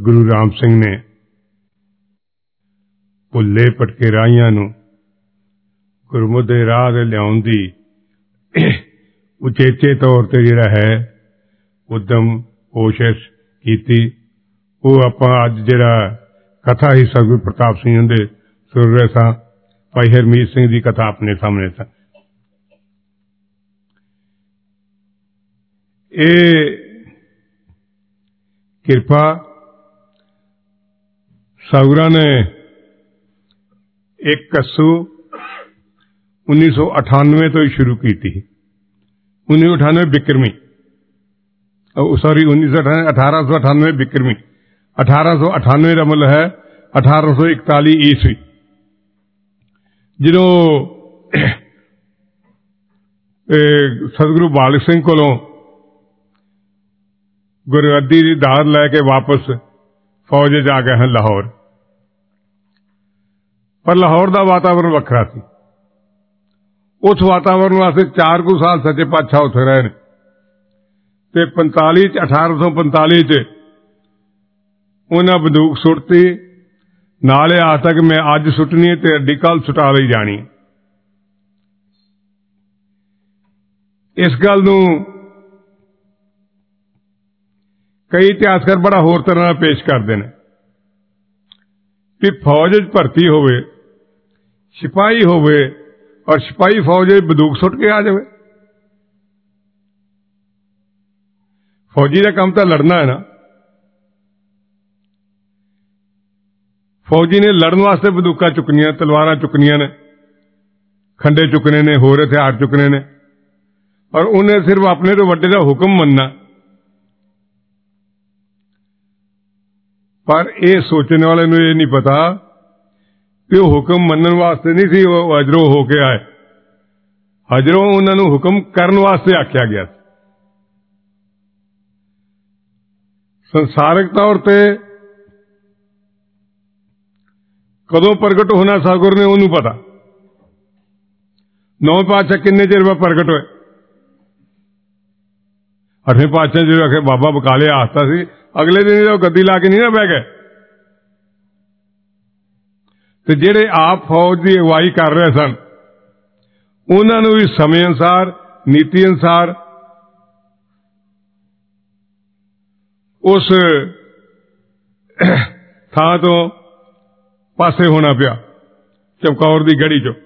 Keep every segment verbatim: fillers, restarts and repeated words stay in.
गुरु राम सिंह ने भुल्ले भटके राहियां नूं गुरमुख दे राह ते लियाउण दी उचेचे तौर ते जिहड़ा है उद्यम कोशिश कीती। वो आपां अज जिहड़ा कथा ही सतगुरु प्रताप सिंह दे सुन रहे सां, भाई हरमीत सिंह दी कथा अपने सामने सा। ये किरपा सतगुरां ने एक कसू उन्नीस सौ अठानवे तो ही शुरू की थी। उन्नीस सौ अठानवे बिक्रमी सॉरी उन्नीस सौ अठारह सौ अठानवे बिक्रमी अठारह सौ अठानवे का मतलब है अठारह सौ इकताली ईस्वी, जो सतगुरु बालक सिंह कोलों गुरगद्दी की दाद लैके वापस फौज च आ गए हैं लाहौर। पर लाहौर का वातावरण वखरा सी। उस वातावरण वास्ते चार कु साल सच्चे पातशाह उत्थे रहे ते पंताली च अठारह सौ पंताली च उन्हें बंदूक सुटती, नाले आ तक मैं अज सुटनी ते अड्डी कल सुटा ली जानी। इस गल नूं कई इतिहासकार बड़ा होर तरह पेश करते हैं कि फौज भर्ती होवे, सिपाही होवे और सिपाही फौज बंदूक सुट के आ जाए। फौजी का काम तो लड़ना है ना। फौजी ने लड़न वास्ते बंदूक चुकनिया, तलवार चुकनिया ने, खंडे चुकने ने, होर हथियार चुकने ने, और उन्हें सिर्फ अपने तो वड्डे का हुक्म मनना। पर यह सोचने वाले नूं यह नहीं पता कि वह हुक्म मनन वास्ते नहीं सी वो हजरों होके आए। हजरों उन्होंने हुक्म करन वास्ते आख्या गया। संसारिक तौर पे कदों प्रगट होना सतगुर ने उन्होंने पता। नौवें पातशाह किन्ने चिर बाद प्रगट होए? अठवें पातशाह जो आखे बाबा बकाले आस्ता सी, अगले दिन जो गद्दी ला के नहीं ना बह गए। तो जेड़े आप फौज की अगवाई कर रहे सन उन्होंने भी समय अनुसार, नीति अनुसार उस थां तो पासे होना पिया, चमकौर की गढ़ी चो।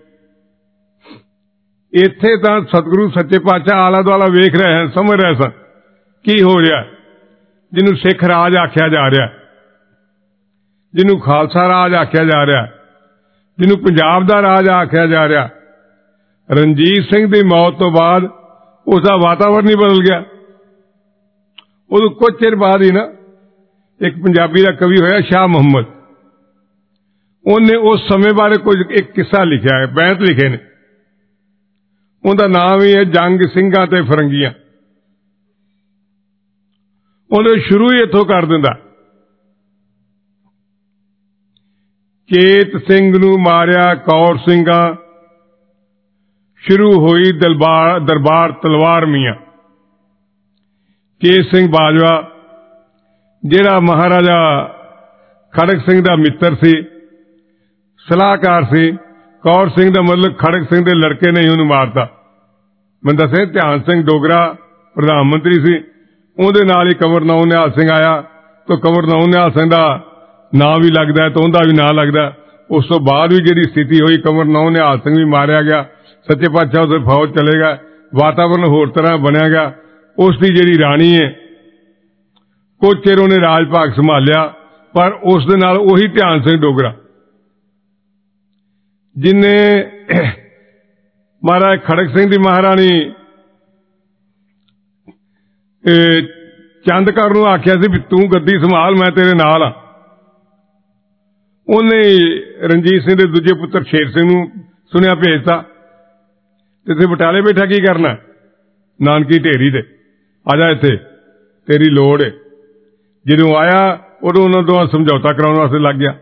इत्थे तां सतगुरु सच्चे पातशाह आला दुआला वेख रहे हैं, समझ रहे सन की हो रहा, जिन्हों सिख राज आख्या जा रहा, जिन्हों खालसा राज आख्या जा रहा, जिन्हों पंजाब दा राज आख्या जा रहा। रणजीत सिंह की मौत तो बाद उसका वातावरण ही बदल गया। उदों कुछ चिर बाद ही ना एक पंजाबी का कवि होया शाह मुहम्मद, उन्हें उस समय बारे कुछ एक किस्सा लिखा है, बैत लिखे ने। उनका नाम ही है जंग सिंघां ते फरंगियां। उन्हें शुरू ही इथों कर दिंदा, केत सिंह नूं मारिया कौर सिंघां, शुरू हुई दरबार दरबार तलवार मियां। केत सिंह बाजवा जिहड़ा महाराजा खड़क सिंह दा मित्र सी, सलाहकार सी। कौर सिंह दा मतलब खड़क सिंह दे लड़के ने ही उन्हें मारता। मैं दसे ध्यान सिंह डोगरा प्रधानमंत्री सी, उहदे नाल ही कंवर नाऊ निहाल सिंह आया, तो कंवर नाऊ निहाल सिंह दा नाम भी लगता है तो उनका भी नाम लगता। उस तो बाद भी जिहड़ी स्थिति हुई, कंवर नाऊ निहाल सिंह भी मारिया गया, सच्चे पातशाह उसे फौज चले गए, वातावरण होर तरह बनया गया। उसकी जिहड़ी राणी है कुछ चिर उन्हें राज भाग संभालिया, पर उस दे नाल उही ध्यान सिंह डोगरा जिन्हें महाराज खड़क सिंह की महाराणी चंद कौर नूं आख्या सी भी तू गद्दी संभाल, मैं तेरे नाल हां। उन्हें रणजीत सिंह के दूजे पुत्र शेर सिंह नूं सुनिया भेजता, इत्थे बटाले बैठा की करना, नानकी ढेरी ते आजा, इत्थे तेरी लोड़ है। जदों आया उदों उन्होंने दोवां समझौता कराउण वास्ते लग गया।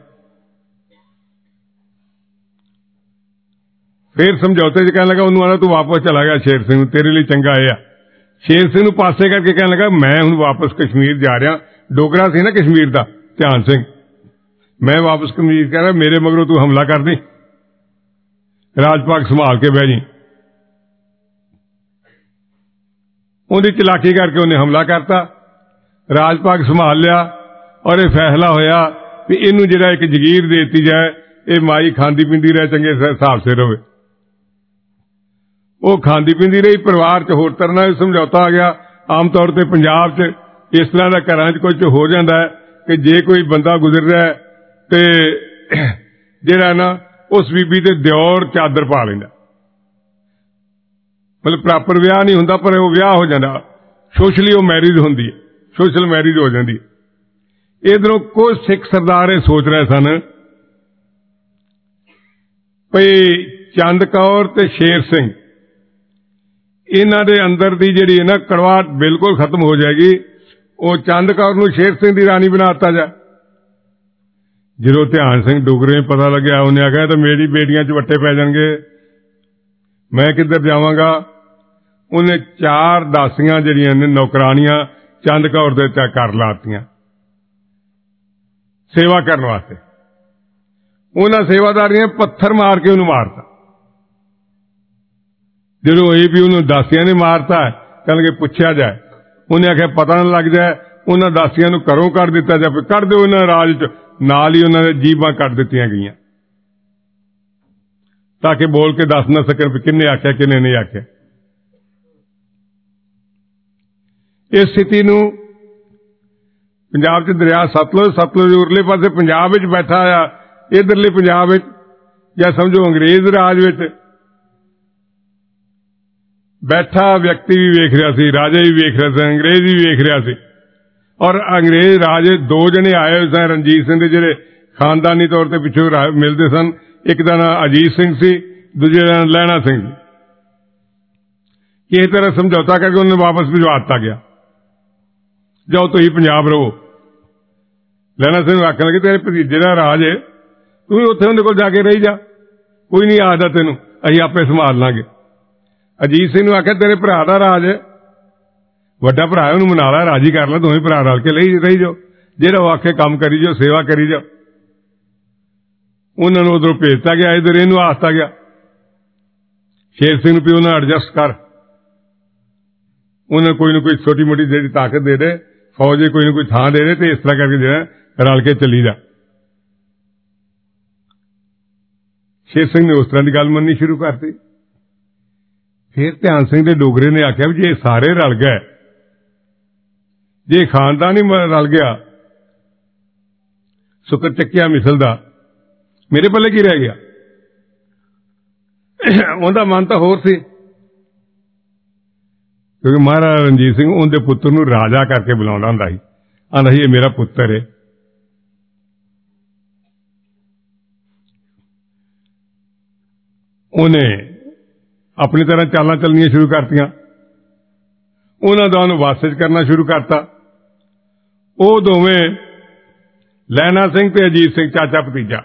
फिर समझौते च कहने लगा, उन्होंने आना तू वापस चला गया शेर सिंह, तेरे लिए चंगा है। शेर सिंह नूं पासे करके कहने लगा मैं हुण वापस कश्मीर जा रहा। डोगरा सी ना कश्मीर का, ध्यान सिंह, मैं वापस कमीज कह रहा मेरे मगरों तू हमला कर दी, राज पाक संभाल के बह जी। उहदी चलाकी करके उन्हें हमला करता, राज पाक संभाल लिया और यह फैसला होया कि इनू जिहड़ा एक जगीर दे दी जाए, ये माई खांदी पींदी रहे, चंगे हिसाब से रहे। वो खांदी पींदी रही, परिवार च होर तरह नाल समझौता आ गया। आम तौर पर पंजाब च इस तरह का घरां च कुछ हो जाता है कि जे कोई बंदा गुजर रहा है तो जिहड़ा ना उस बीबी ते दिओर चादर पा लैंदा, मतलब प्रॉपर विआह नहीं हुंदा पर वो विआह हो जाता, सोशली वो मैरिज होंदी है, सोशल मैरिज हो जाती है। इधरों कुछ सिख सरदार ये सोच रहे सन भई चंद कौर ते शेर सिंह इन्हां दे अंदर दी जिहड़ी है ना कड़वाहट बिल्कुल खत्म हो जाएगी। वो चंद कौर नूं शेर सिंह दी रानी बनाता जाए। जो ध्यान सिंह डुगरे पता लग्या, उन्हें आख्या तो मेरी बेटियां च वट्टे पै जाणगे, मैं किधर जावांगा। उन्हें चार दासियां जिहड़ियां ने नौकरानियां चंद कौर दे उत्ते कर लातियां सेवा करने वास्ते। उन्हां सेवादारियां पत्थर मार के उन्हें मारता। जो ये भी उन्होंने दासियां ने मारता है, कहणगे पुछया जाए, उन्हें आख्या पता न लग जाए। उन्होंने दासियां नूं घरों कढ़ दिता जाए, कढ़ दो इन्हां राज च, नाल ही उन्होंने जीभां कट दित्तियां गईयां ताकि बोल के दस न सकन किन्ने आख्या किन्ने नहीं आख्या। इस स्थिति नूं पंजाब च दरिया सतलुज, सतलुज उरले पासे पंजाब विच बैठा आ, इधरले पंजाब विच या समझो अंग्रेज राज विच बैठा व्यक्ति भी वेख रहा सी, राजा भी वेख रहा सी, अंग्रेज भी वेख रहा सी। और अंग्रेज राज दो जने आए हुए सन रणजीत सिंह दे, जिहड़े खानदानी तौर पर पिछों मिलते सन। एक दा नाम अजीत सिंह सी, दूजे का नाम लैणा सिंह जी। किसी तरह समझौता करके उन्हें वापस भिजवा दिता गया, जाओ तुसीं पंजाब रहो। लैणा सिंह आखन लगे तेरे भतीजे का राज है, तू भी उत्थे उहदे कोल जाके रही जा, कोई नहीं आखदा तैनूं, असीं आपे संभाल लांगे। अजीत सिंह ने आख्या तेरे भरा का राज है, वड्डा भरा है, उन्होंने मना ला, राजी कर ला, दोवें भरा रल के रही जाओ, जेड़ा वो आखे काम करी जाओ, सेवा करी जाओ। उन्होंने उधरों भेजता गया, इधर इनू आखता गया शेर सिंह भी उन्हें एडजस्ट कर, उन्हें कोई ना कोई छोटी मोटी जी ताकत दे दे, फौज कोई ना कोई थां दे दे, तो इस तरह करके जो रल के चली जा। शेर सिंह ने उस तरह की गल मननी शुरू कर दी। फिर ध्यान सिंह दे डोगरे ने आख्या भी जे सारे रल गए, जे खानदान ही रल गया, सुकर चक्किया मिसलदा, मेरे पल्ले की रह गया। उनका मन तो होर सी, क्योंकि महाराजा रणजीत सिंह उनके पुत्र नूं राजा करके बुलाउंदा हुंदा सी, आंदा सी ये मेरा पुत्र है। उन्हें अपनी तरह चालां चलनियां शुरू करतियां, उन्हां दा उहनूं वासिज करना शुरू करता। वो दोवें लैणा सिंह ते अजीत सिंह चाचा भतीजा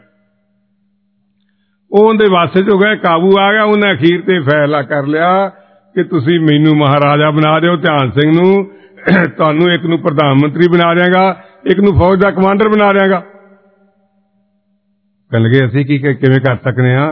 वो उहदे वासिज हो गए, काबू आ गया। उन्हें अखीर ते फैसला कर लिया कि तुसीं मैनूं महाराजा बना दिओ, ध्यान सिंह नूं तुहानूं एक नूं प्रधानमंत्री बना देंगा, एक नूं फौज का कमांडर बना देंगा। कहण लगे असीं की किवें कर सकने आ?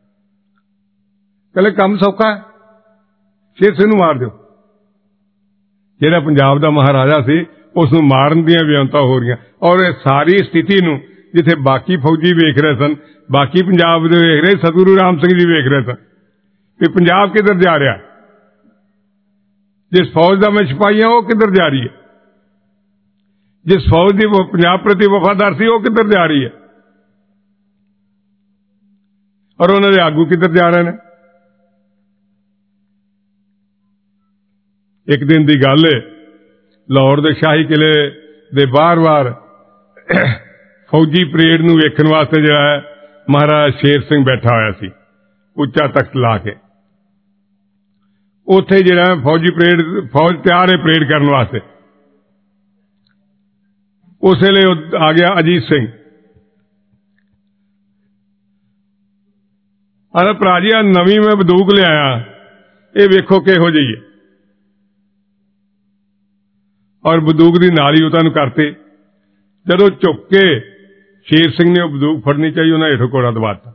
कहले काम सौखा है, शेर सिंह नूं मार दिओ। जिहड़ा पंजाब दा महाराजा सी उसनूं मारन दीयां व्यवस्था हो रही, और सारी स्थिति नूं जिथे बाकी फौजी वेख रहे सन, बाकी पंजाब दे वेख रहे, सतगुरु राम सिंह जी वेख रहे सन कि पंजाब किधर जा रहा, जिस फौज का मैं सिपाही हां वो किधर जा रही है, जिस फौज की पंजाब प्रति वफादार सी वो किधर जा रही है, और उन्होंने आगू किधर जा रहे हैं। एक दिन की गल है, लाहौर के शाही किले दे बार बार फौजी परेड नूं वेखण वास्ते जो है महाराजा शेर सिंह बैठा होया सी उच्चा तख्त ला के। उत्थे जो है फौजी परेड फौज तैयार है परेड करने वास्ते। उस वेले आ गया अजीत सिंह, अरे भरा जी नवी मैं बंदूक लिया, ये वेखो किहो जी है, और बंदूक की नाली उतां करते जदों झुक के शेर सिंह ने बंदूक फड़नी चाहिए, उन्हें हेठों घोड़ा दबाता।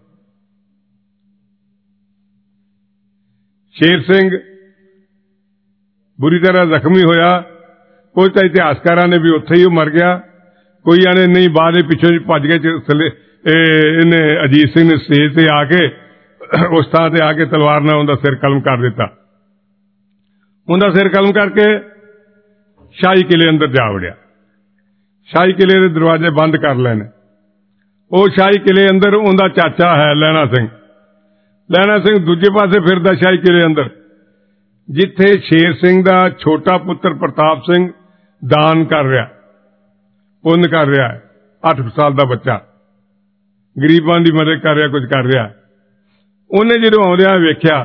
शेर सिंह बुरी तरह जख्मी होया। कोई तो इतिहासकारा ने भी उत्थे ही मर गया, कोई आने नहीं बाद पिछों भज गए। इन्हें अजीत सिंह ने स्टेज से आके उस थां ते आके तलवार नाल उनका सिर कलम कर दिता। उनका सिर कलम करके शाही किले अंदर जा वड़िया। शाही किले के दरवाजे बंद कर लेने। वो शाही किले अंदर उनका चाचा है लैना सिंह। लैना सिंह दूजे पासे फिरदा शाही किले अंदर, जिथे शेर सिंह का छोटा पुत्र प्रताप सिंह दान कर रहा, पुण्य कर रहा है। अठ साल का बच्चा गरीबां की मदद कर रहा, कुछ कर रहा। उन्हें जो आउंदियां वेख्या,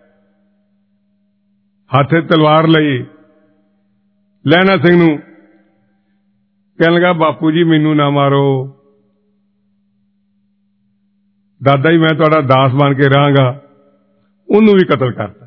हाथे तलवार लई, लैना सिंह नूं कहण लगा, बापू जी मैनू ना मारो, दादा जी मैं तुहाडा दास बन के रहांगा। उन्होंने भी कतल करता।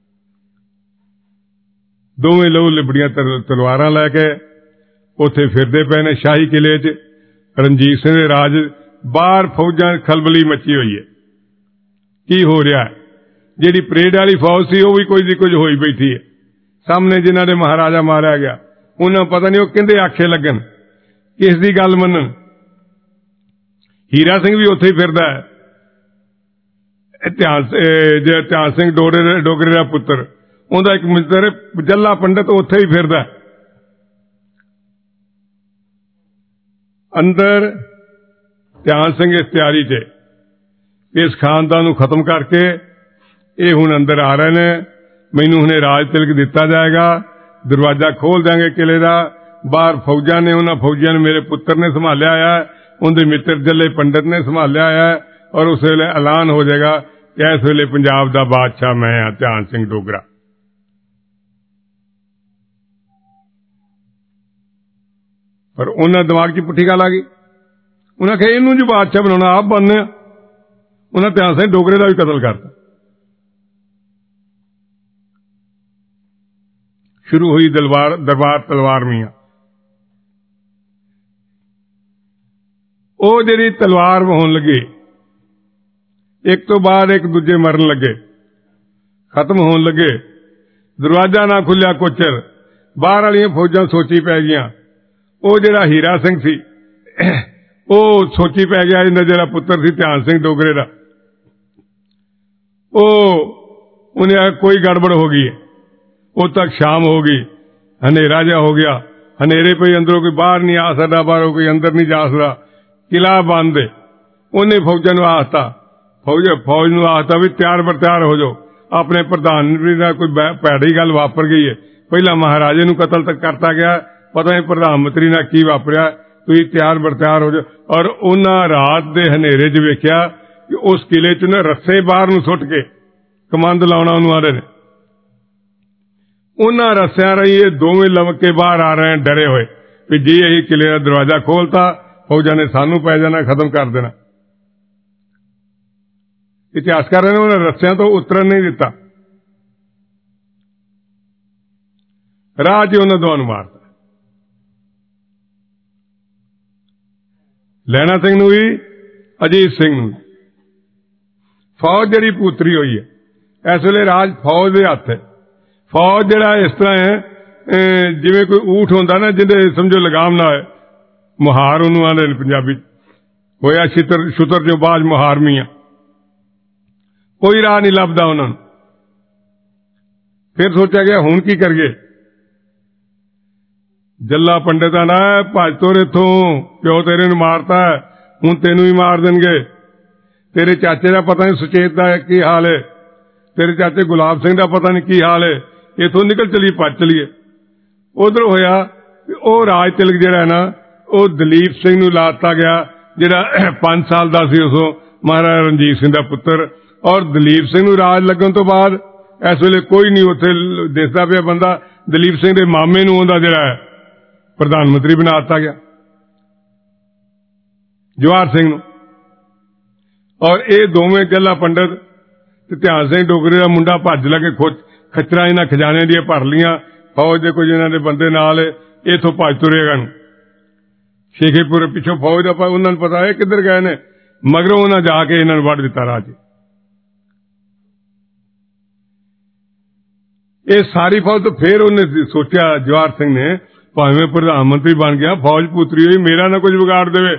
दोवें लहू लिबड़ियां तलवारां लैके उत्थे फिरदे पे ने शाही किले च। रणजीत सिंह दे राज बाहर फौजां खलबली मची हुई है। की हो रहा है? जिहड़ी परेड वाली फौज सी वह भी कोई दी कुछ होई बैठी है। सामने जिन्हां दे महाराजा मारिया गया, उन्हें पता नहीं वह किंदे आखे लगन, किस दी गल मनन। हीरा सिंह भी उत्थे ही फिरदा है। ध्यान ध्यान सिंह डोगरे डोगरे का पुत्र, उनका एक मित्र जल्ला पंडित उत्थे ही फिरदा। अंदर ध्यान सिंह इस तैयारी च इस खानदान को खत्म करके ये हुण अंदर आ रहे ने। मैनू हुणे राज तिलक दिता जाएगा, दरवाजा खोल देंगे किले का। बाहर फौजा ने, उन्होंने फौजियों ने मेरे पुत्र ने संभालिया है, उनके मित्र जल्ले पंडित ने संभालिया है। और उस वेले ऐलान हो जाएगा कि इस वेले पंजाब का बादशाह मैं हाँ, ध्यान सिंह डोगरा। पर उन्हें दिमाग च पुट्ठी गल आ गई। उन्हें कहा इनू जो बादशाह बनाना आप बनने। उन्हें ध्यान सिंह डोगरे का भी कतल करता। शुरू हुई दरबार दरबार तलवार मियां। वो जी तलवार होने लगी, एक तो बाद एक दूजे मरन लगे, खत्म होने लगे। दरवाजा ना खुलिया कोचर, बाहर वाली फौजां सोची पै गईयां। वो जिहड़ा हीरा सिंह सी वो सोची पै गया, इन्दा जिहड़ा पुत्र सी ध्यान सिंह डोगरे का, वो उन्हें कोई गड़बड़ हो गई है। उद तक शाम हो गई, हनेरा जा हो गया। हनेरे पे अंदरों कोई बाहर नहीं आ सकता, बाहरों कोई अंदर नहीं जा सकता, किला बंद है। उन्हें फौजा नूं आखता, फौज फौज नूं आखता भी तैयार बर तैयार हो जाओ। अपने प्रधानमंत्री का कोई भैड़ी गल वापर गई है। पहला महाराजे नूं कतल तक करता गया, पता नहीं प्रधानमंत्री ने की वापरिया, तुसीं तैयार बर तैयार हो जाओ। और उन्हां रात दे हनेरे च वेख्या कि उस किले च ना रस्से बाहर नूं सुट के कमंद लाउणा उन्होंने आ रहे हैं। उन्हां रस्सियां रही ये दोवें लमके बाहर आ रहे हैं डरे हुए कि जे यही किले का दरवाजा खोलता फौजा ने सानू पै जाना, खत्म कर देना। इतिहासकारों ने उन्हें रस्सियां तो उतरन नहीं दिता, राह च उन्हें दोनों मारता। लैना सिंह नूं भी अजीत सिंह नूं। फौज जिहड़ी पूतरी हुई है इस वेले राज फौज के हत्थ है। फौज जिहड़ा इस तरह है जिवें कोई ऊठ होंदा ना जिहदे समझो लगाम ना होए, मुहार उन्होंने आंदे ने पंजाबी होया छितर छुतर जो बाज मुहार मियां। कोई राह नहीं लभदा उन्होंने। फिर सोचा गया हुण की करिए। जल्ला पंडित आना भज तुर इथों, प्यो तेरे नूं मारता है, हुण तेनू भी मार देणगे। तेरे चाचे का पता नहीं सुचेत का की हाल है, तेरे चाचे गुलाब सिंह का पता नहीं की हाल है, इथों निकल चलिए, भज चलिए। उधर होया वो राज तिलक जिहड़ा है ना वो दलीप सिंह नूं लाता गया, जिहड़ा पांच साल का सी उसों महाराजा रणजीत सिंह का पुत्र। और दलीप सिंह नूं राज लगन तो बाद इस वेले कोई नहीं उत्थे दिसदा पिया बंदा। दलीप सिंह के मामे नूं उहदा जिहड़ा है प्रधानमंत्री बना दिता गया, जवाहर सिंह नूं। और ये दोवें जल्ला पंडित ते ध्यान सिंह डोगरे का मुंडा भज लगे, खच्चरां इन्हां खजाने दी भर लियां, फौज दे कुछ इन्हां दे बंदे नाल इथों भज तुरे गए। शेखेपुर पिछों फौज का उन्होंने पता है किधर गए ने, मगरों उन्हें जाके इन्होंने वड़ दिता राह च। ये सारी फौज तो फिर उन्हें सोचा जवाहर सिंह ने, भावें प्रधानमंत्री बन गया, फौज पुत्री हुई, मेरा ना कुछ बिगाड़ देवे।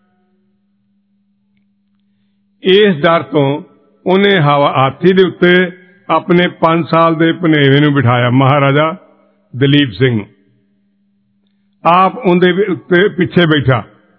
इस डर तो उन्हें हाथी दे उत्ते अपने पांच साल दे भनेवे नूं बिठाया, महाराजा दलीप सिंह। आप उनके उत्ते पिछे बैठा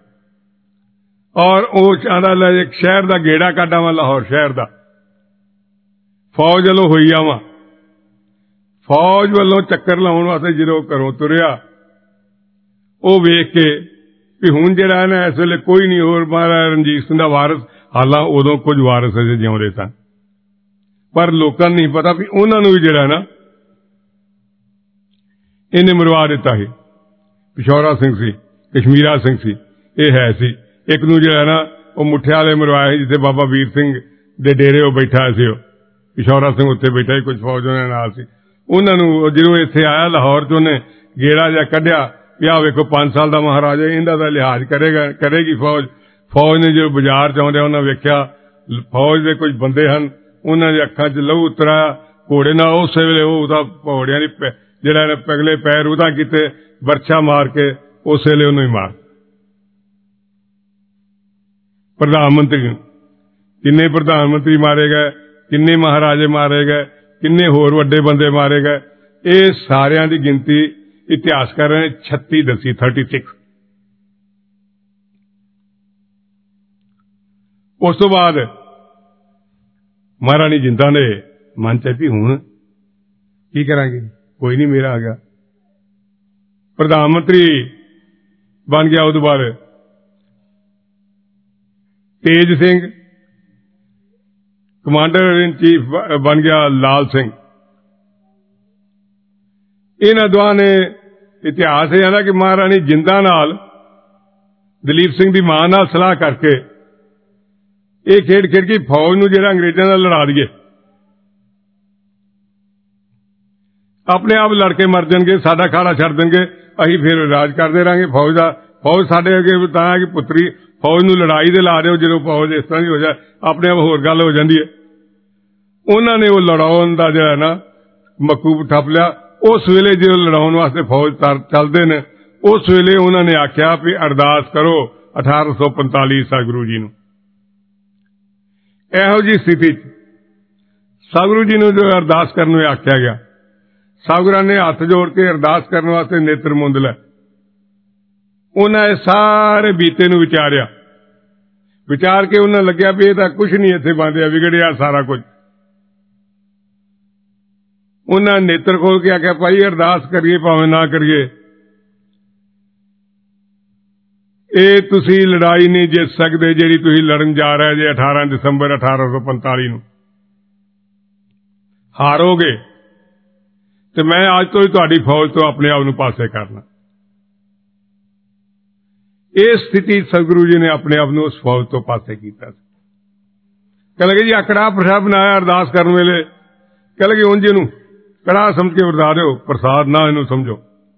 और वो चाहता एक शहर का गेड़ा काटा वा, लाहौर शहर का। फौज वालों होई आवा, फौज वालों चक्कर लाने वास्ते जो घरों तुरिया, वो वेख के भी हुण जिहड़ा है ना इस वेले कोई नहीं होर महाराजा रणजीत सिंह दा वारिस, हालां उदों कुछ वारिस अजे जिउंदे सन, पर लोकां नूं नहीं पता भी उन्हां नूं भी जिहड़ा ना इन्हें मरवा दिता है। पिशौरा सिंह सी, कश्मीरा सिंह सी, ये है सी। एक नूं जिहड़ा ना वो मुठिया वाले मरवाए जिथे बाबा वीर सिंह दे डेरे वो बैठा सी, पिशौरा सिंह उत्ते बैठा ही, कुछ फौज उन्हां नाल सी। उन्हां नूं जदों इत्थे आया लाहौर च उन्हें गेड़ा जिहा कढिया भी आ वेखो पांच साल का महाराजा, इन्हां दा लिहाज करेगा करेगी फौज। फौज ने जो बाजार च आउंदे उन्हां वेख्या फौज दे कुछ बंदे हन, उन्हां दी अखां च लहू उतरा, घोड़े नाल उस वेले ओह घोड़ियां दी जिहड़ा पगले पैर उदा कीते, बरछा मार के उस वेले उन्हें मार। प्रधानमंत्री किन्ने प्रधानमंत्री मारे गए, किन्ने महाराजे मारे गए, किन्ने होर वड्डे बंदे मारे गए, ये सारियां दी गिनती इतिहासकारां ने छत्ती दसी, थर्टी सिक्स। उस तो बाद महारानी जिंदा ने मन च भी हुण की करांगे, कोई नहीं मेरा आ गया। प्रधानमंत्री बन गया उस बाद Tej Singh, commander in chief बन गया लाल सिंह। इन्हां दोवां ने इतिहास है ना कि महारानी जिंदा नाल दलीप सिंह दी मां नाल सलाह करके ये खेड खेड के फौज नूं जिहड़ा अंग्रेजां नाल लड़ा दईए, अपने आप लड़के मर जाएंगे, साडा खाड़ा छड़ देंगे, असीं फिर राज करते रहांगे। फौज का फौज साडे अगे तां कि पुत्री फौज नूं लड़ाई दे ला दिओ, जो फौज इस तरह की हो जाए अपने आप होर गल हो जाती है। उन्होंने वो लड़ाउण दा जिहड़ा ना मकूब ठप लिया। उस वेले जो लड़ाउण वास्ते फौज चलते ने, उस वेले उन्होंने आख्या भी अरदास करो अठारह सौ पंताली ईसा गुरु जी नूं। इहो जी स्थिति सतगुरु जी नूं जो अरदास करने आख्या गया, सतगुरां ने हथ जोड़ के अरदास करने वास्ते नेत्र मुंद लै। उन्हें सारे बीते नूं विचारिया, विचार के उन्हें लग्या भी ये कुछ नहीं इत्थे बनदिया, विगड़िया सारा कुछ। उन्हें नेत्र खोल के आख्या भाई अरदास करिए भावें ना करिए, ये तुसी लड़ाई नहीं जित सकते जिहड़ी तुसी लड़न जा रहे जे अठारह दिसंबर अठारह सौ पंताली नूं। हारोगे तो मैं अज तो ही तुहाडी फौज तो अपने आप नूं पासे करना। इस स्थिति सतगुरु जी ने अपने आप नूं उस फौज तो पासे कीता। कह लगे जी आकड़ा प्रसाद बनाया अरदास करने वेले, कह लगे उंज नूं कड़ा समझ के वरता दो, प्रसाद ना इनू समझो।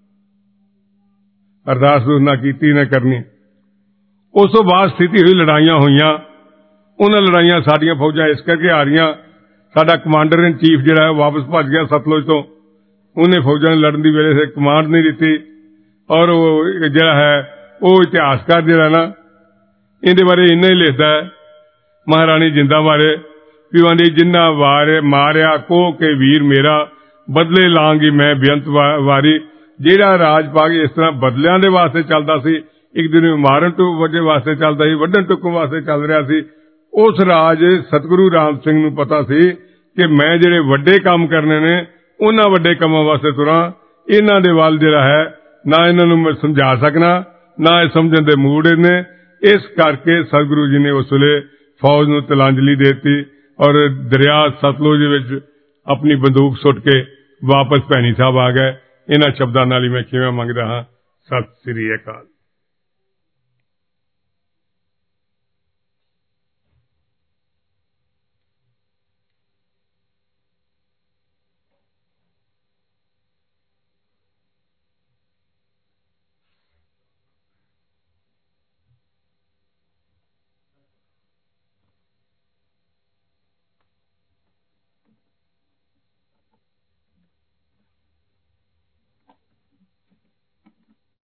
अरदास ना कीती ना करनी। उस तो बाद स्थिति हुई, लड़ाइयां हुईयां। उन्हां लड़ाइयां साडियां फौजां इस करके आ रहीयां, साडा कमांडर इन चीफ जिहड़ा है वापस भज गया सतलुज तो। उन्हें फौजां ने लड़न दी वेले से कमांड नहीं दी। और वो जिहड़ा है वो इतिहासकार जिहड़ा ना इहदे बारे इन्ना ही लिखदा है महारानी जिंदा बारे भी आंदी जिन्ना वार मारिया को के वीर मेरा, बदले लांगी मैं बेअंत वारी। जिहड़ा राज पाग इस तरह बदलियां दे वास्ते चलदा सी, एक दिन मारन टू वड्डे वास्ते चलदा सी, वड्डन टुकन वास्ते चल रहा सी। उस राज सतगुरु राम सिंह नूं पता सी कि मैं जिहड़े वड्डे काम करने ने उन्हां वड्डे कामां वास्ते तुरां, इन्हां दे वल जिहड़ा है ना इन्हां नूं मैं समझा सकना ना ये समझण दे मूड ने। इस करके सतगुरु जी ने उस वेले फौज नूं तिलांजलि देती और दरिया सतलुज विच अपनी बंदूक सुट के वापस भैनी साहब आ गए। इन्हां शब्दां नाल ही मैं खिमा मंगदा हां। सत श्री अकाल।